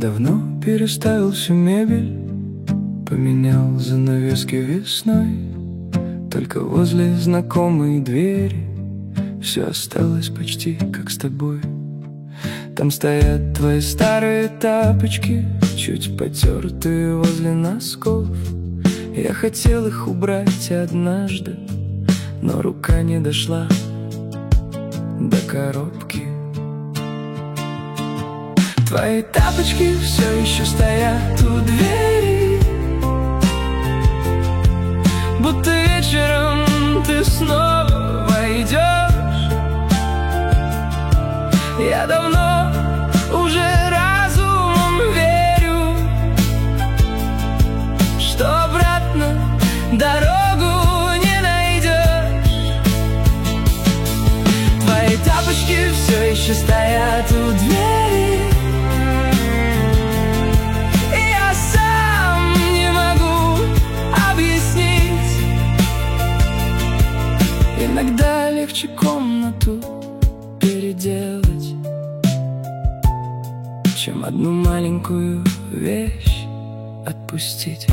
давно переставил всю мебель, поменял занавески весной. Только возле знакомой двери все осталось почти как с тобой. Там стоят твои старые тапочки, чуть потертые возле носков. Я хотел их убрать однажды, но рука не дошла до коробки. Твои тапочки все еще стоят у двери, будто вечером ты снова войдешь. Я давно уже разумом верю, что обратно дорогу не найдешь. Твои тапочки все еще стоят у двери, и я сам не могу объяснить. Иногда легче комнату переделать, чем одну маленькую вещь отпустить.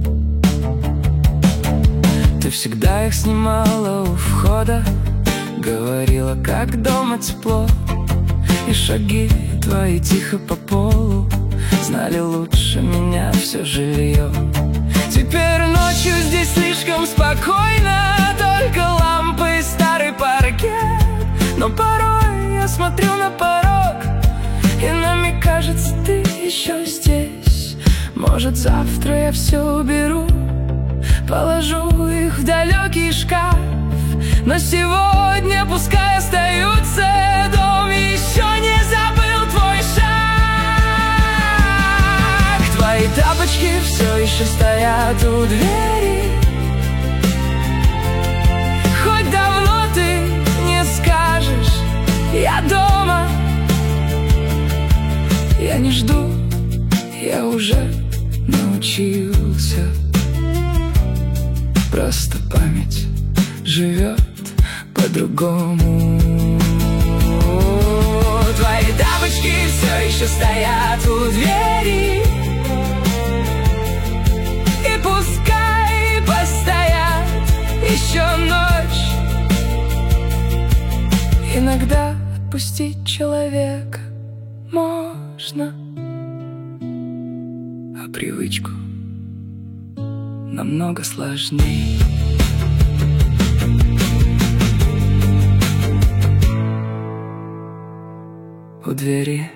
Ты всегда их снимала у входа, говорила, как дома тепло. И шаги твои тихо по полу знали лучше меня все жилье. Теперь ночью здесь слишком спокойно, только лампы и старый паркет. Но порой я смотрю на порог, и нам кажется, ты еще здесь. Может, завтра я все уберу, положу их в далекий шкаф. Но сегодня пускай остаются, дом еще не забыл твой шаг. Твои тапочки все еще стоят у двери, хоть давно ты не скажешь «я дома». Я не жду, я уже научился. Просто память живет по-другому. Твои тапочки все еще стоят у двери, и пускай постоят еще ночь. Иногда отпустить человека можно, а привычку намного сложнее. У двери